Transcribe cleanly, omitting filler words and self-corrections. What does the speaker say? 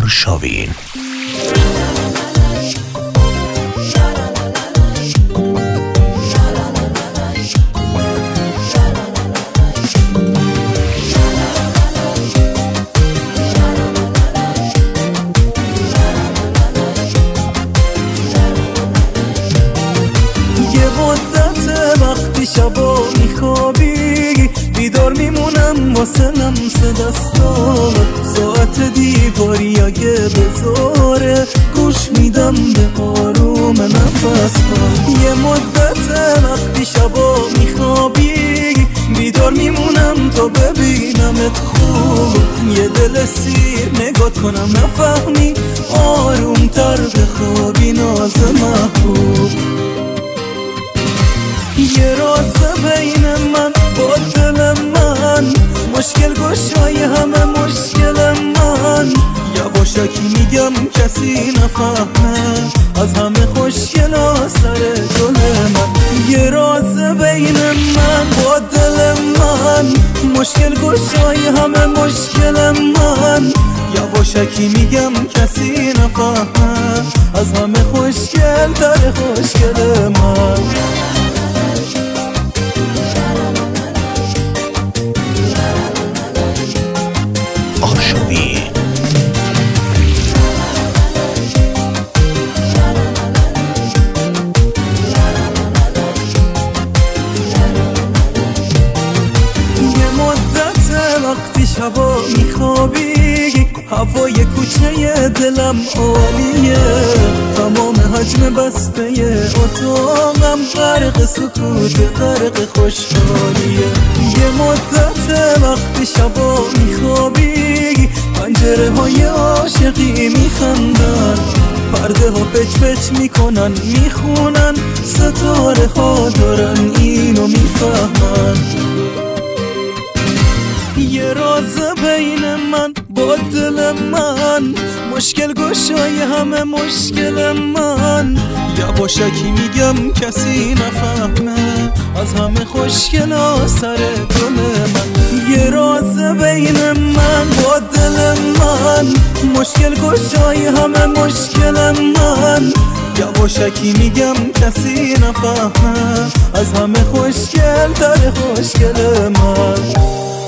آرشاوین. شبا میخوابی بیدار میمونم واسه لمس دستات، ساعت دیواری اگه بذاره گوش میدم به آروم نفسات. یه مدت وقتی شبا میخوابی بیدار میمونم تا ببینمت خوب، یه دل سیر نگات کنم نفهمی آروم تر بخوابی ناز محبوب. یه راز بین من با دل من، مشکل گشای همه مشکل من، یواشکی میگم کسی نفهمه از همه خوشگل سر گل من. یه راز بین من با دل من، مشکل گشای همه مشکل من، یواشکی میگم کسی نفهمه از همه خوشگل تر خوشگل من. وقتی شبا میخوابی هوای کوچه دلم عالیه، تمام حجم بسته اتاقم غرق سکوت غرق خوشحالیه. یه مدت وقتی شبا میخوابی پنجره های عاشقی میخندن، پرده ها پچ پچ میکنن میخونن، ستاره ها دارن اینو میفهمن. یه راز بین من با دل من، مشکل گشای همه مشکل من، یواشکی میگم کسی نفهمه از همه خوشگل سر گل من. یه راز بین من با دل من، مشکل گشای همه مشکل من، یواشکی میگم کسی نفهمه از همه خوشگل تر خوشگل من.